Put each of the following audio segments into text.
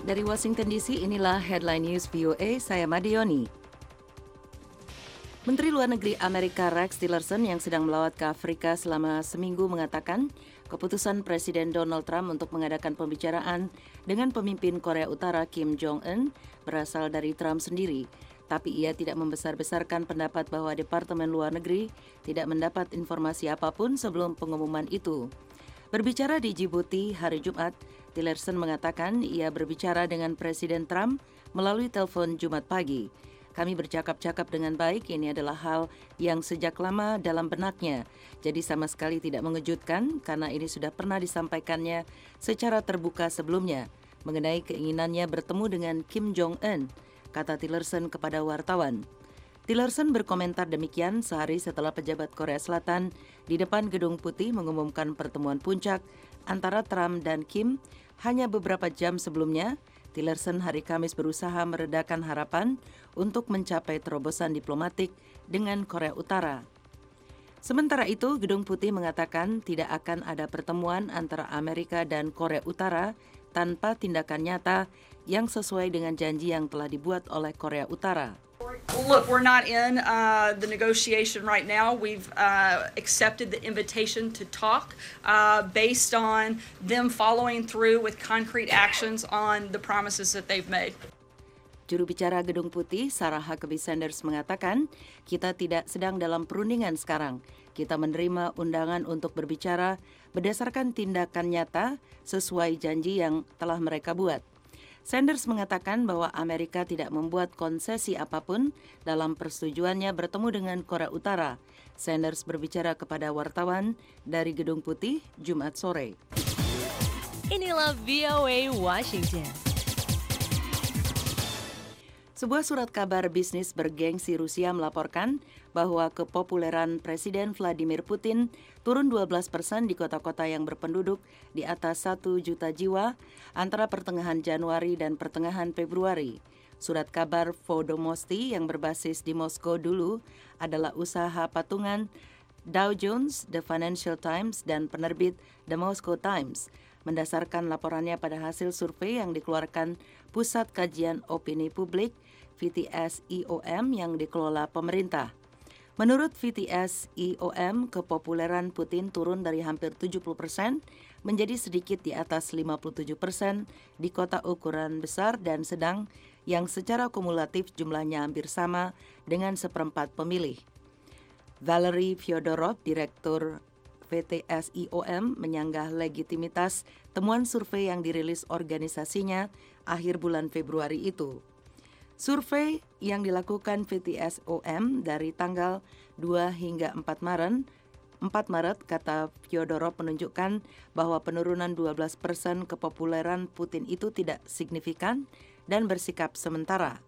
Dari Washington DC, inilah Headline News VOA, saya Madioni. Menteri Luar Negeri Amerika Rex Tillerson yang sedang melawat ke Afrika selama seminggu mengatakan keputusan Presiden Donald Trump untuk mengadakan pembicaraan dengan pemimpin Korea Utara Kim Jong-un berasal dari Trump sendiri. Tapi ia tidak membesar-besarkan pendapat bahwa Departemen Luar Negeri tidak mendapat informasi apapun sebelum pengumuman itu. Berbicara di Djibouti hari Jumat, Tillerson mengatakan ia berbicara dengan Presiden Trump melalui telepon Jumat pagi. Kami bercakap-cakap dengan baik, ini adalah hal yang sejak lama dalam benaknya. Jadi sama sekali tidak mengejutkan karena ini sudah pernah disampaikannya secara terbuka sebelumnya mengenai keinginannya bertemu dengan Kim Jong-un, kata Tillerson kepada wartawan. Tillerson berkomentar demikian sehari setelah pejabat Korea Selatan di depan Gedung Putih mengumumkan pertemuan puncak antara Trump dan Kim. Hanya beberapa jam sebelumnya, Tillerson hari Kamis berusaha meredakan harapan untuk mencapai terobosan diplomatik dengan Korea Utara. Sementara itu, Gedung Putih mengatakan tidak akan ada pertemuan antara Amerika dan Korea Utara tanpa tindakan nyata yang sesuai dengan janji yang telah dibuat oleh Korea Utara. Look, we're not in the negotiation right now. We've accepted the invitation to talk based on them following through with concrete actions on the promises that they've made. Juru bicara Gedung Putih, Sarah Huckabee Sanders mengatakan, kita tidak sedang dalam perundingan sekarang. Kita menerima undangan untuk berbicara berdasarkan tindakan nyata sesuai janji yang telah mereka buat. Sanders mengatakan bahwa Amerika tidak membuat konsesi apapun dalam persetujuannya bertemu dengan Korea Utara. Sanders berbicara kepada wartawan dari Gedung Putih Jumat sore. Inilah VOA Washington. Sebuah surat kabar bisnis bergengsi Rusia melaporkan bahwa kepopuleran Presiden Vladimir Putin turun 12% di kota-kota yang berpenduduk di atas 1 juta jiwa antara pertengahan Januari dan pertengahan Februari. Surat kabar Vodomosti yang berbasis di Moskow dulu adalah usaha patungan Dow Jones, The Financial Times, dan penerbit The Moscow Times, mendasarkan laporannya pada hasil survei yang dikeluarkan Pusat Kajian Opini Publik VTS IOM yang dikelola pemerintah. Menurut VTS IOM, kepopuleran Putin turun dari hampir 70% menjadi sedikit di atas 57% di kota ukuran besar dan sedang yang secara kumulatif jumlahnya hampir sama dengan seperempat pemilih. Valery Fyodorov, Direktur VTS IOM, menyanggah legitimitas temuan survei yang dirilis organisasinya akhir bulan Februari itu. Survei yang dilakukan VTS-OM dari tanggal 2 hingga 4 Maret, kata Fyodorov, menunjukkan bahwa penurunan 12% kepopuleran Putin itu tidak signifikan dan bersikap sementara.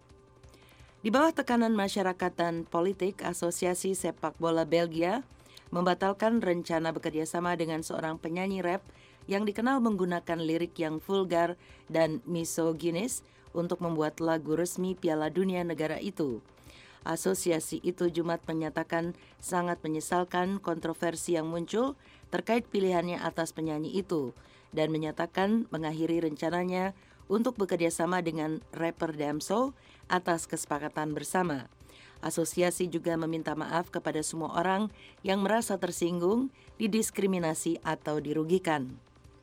Di bawah tekanan masyarakat dan politik, Asosiasi Sepak Bola Belgia membatalkan rencana bekerjasama dengan seorang penyanyi rap yang dikenal menggunakan lirik yang vulgar dan misoginis untuk membuat lagu resmi Piala Dunia negara itu. Asosiasi itu Jumat menyatakan sangat menyesalkan kontroversi yang muncul terkait pilihannya atas penyanyi itu dan menyatakan mengakhiri rencananya untuk bekerjasama dengan rapper Damso atas kesepakatan bersama. Asosiasi juga meminta maaf kepada semua orang yang merasa tersinggung, didiskriminasi atau dirugikan.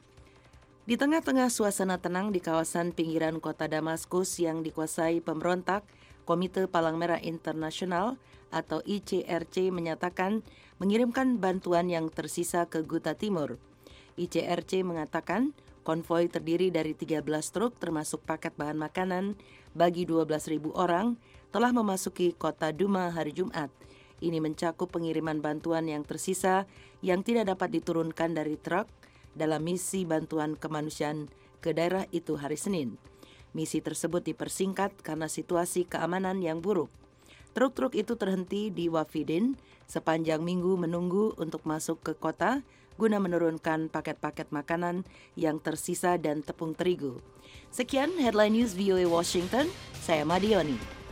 Di tengah-tengah suasana tenang di kawasan pinggiran kota Damaskus yang dikuasai pemberontak, Komite Palang Merah Internasional atau ICRC menyatakan mengirimkan bantuan yang tersisa ke Ghouta Timur. ICRC mengatakan konvoi terdiri dari 13 truk termasuk paket bahan makanan bagi 12.000 orang telah memasuki kota Duma hari Jumat. Ini mencakup pengiriman bantuan yang tersisa yang tidak dapat diturunkan dari truk dalam misi bantuan kemanusiaan ke daerah itu hari Senin. Misi tersebut dipersingkat karena situasi keamanan yang buruk. Truk-truk itu terhenti di Wafidin sepanjang minggu menunggu untuk masuk ke kota guna menurunkan paket-paket makanan yang tersisa dan tepung terigu. Sekian Headline News VOA Washington, saya Madioni.